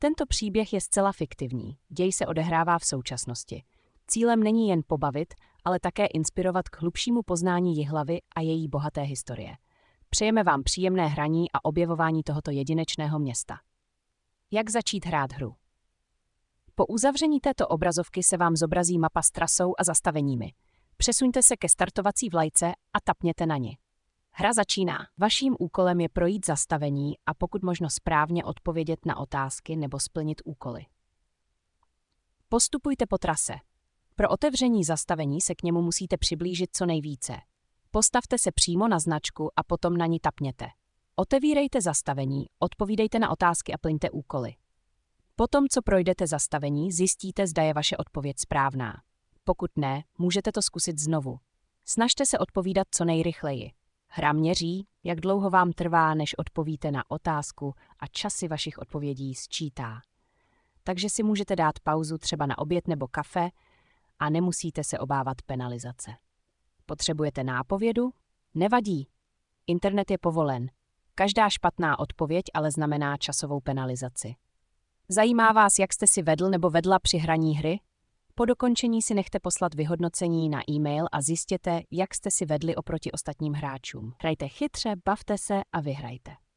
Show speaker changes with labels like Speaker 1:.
Speaker 1: Tento příběh je zcela fiktivní, děj se odehrává v současnosti. Cílem není jen pobavit, ale také inspirovat k hlubšímu poznání Jihlavy a její bohaté historie. Přejeme vám příjemné hraní a objevování tohoto jedinečného města. Jak začít hrát hru? Po uzavření této obrazovky se vám zobrazí mapa s trasou a zastaveními. Přesuňte se ke startovací vlajce a tapněte na ni. Hra začíná. Vaším úkolem je projít zastavení a pokud možno správně odpovědět na otázky nebo splnit úkoly. Postupujte po trase. Pro otevření zastavení se k němu musíte přiblížit co nejvíce. Postavte se přímo na značku a potom na ní tapněte. Otevírejte zastavení, odpovídejte na otázky a plňte úkoly. Potom, co projdete zastavení, zjistíte, zda je vaše odpověď správná. Pokud ne, můžete to zkusit znovu. Snažte se odpovídat co nejrychleji. Hra měří, jak dlouho vám trvá, než odpovíte na otázku a časy vašich odpovědí sčítá. Takže si můžete dát pauzu třeba na oběd nebo kafe a nemusíte se obávat penalizace. Potřebujete nápovědu? Nevadí. Internet je povolen. Každá špatná odpověď ale znamená časovou penalizaci. Zajímá vás, jak jste si vedl nebo vedla při hraní hry? Po dokončení si nechte poslat vyhodnocení na e-mail a zjistěte, jak jste si vedli oproti ostatním hráčům. Hrajte chytře, bavte se a vyhrajte.